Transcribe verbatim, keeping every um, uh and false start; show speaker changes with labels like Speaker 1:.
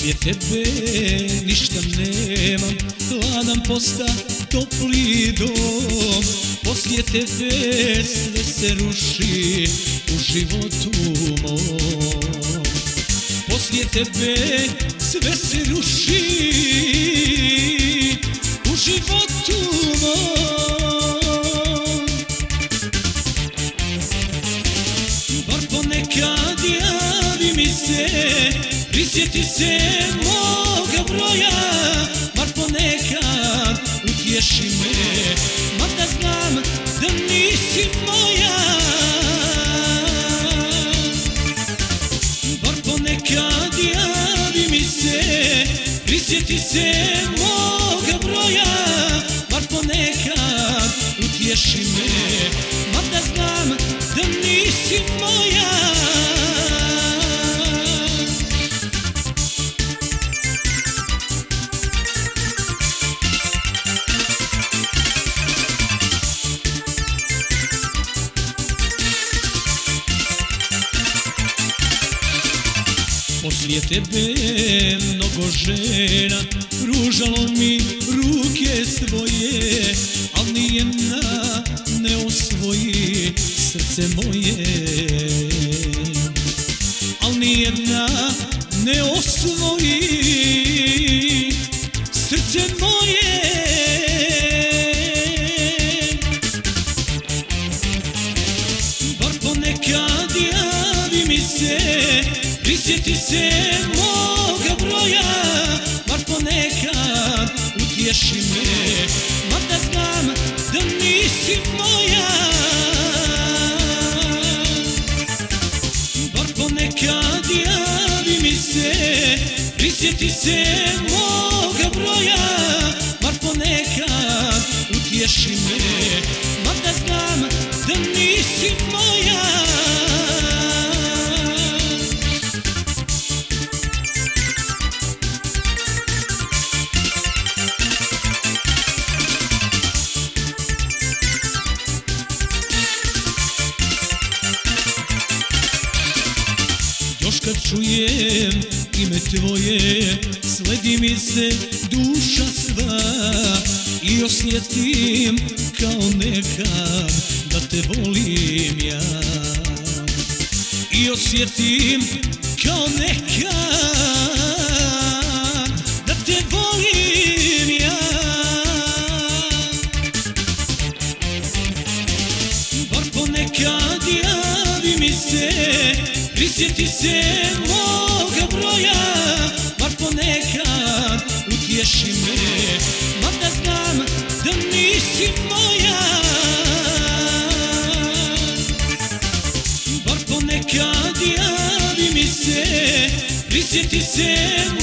Speaker 1: Poslije tebe ništa nemam, hladan posta topli dom. Poslije tebe sve se ruši u životu mom. Poslije tebe sve se ruši u životu mom. Bar ponekad javi mi se, prisjeti se moga broja. Bar ponekad utješi me, mada znam da nisi moja. Bar ponekad javi mi se, prisjeti se moga broja. Bar ponekad utješi me, mada znam da nisi moja. Poslije tebe mnogo žena pružalo mi ruke svoje, al nijedna ne osvoji srce moje. Al nijedna ne osvoji srce moje. Bar ponekad javi mi se, prisjeti se moga broja. Bar ponekad utješi me, mada znam da nisi moja. Bar ponekad javi mi se, prisjeti se moga broja. Bar ponekad utješi me, mada znam da nisi moja. Još kad čujem ime tvoje, sledi mi se duša sva i osjetim kao nekad da te volim ja. I osjetim kao nekad da te volim ja. Bar ponekad javi mi se, prisjeti se moga broja. Bar ponekad utješi me, mada znam da nisi moja. Bar ponekad javi mi se, prisjeti se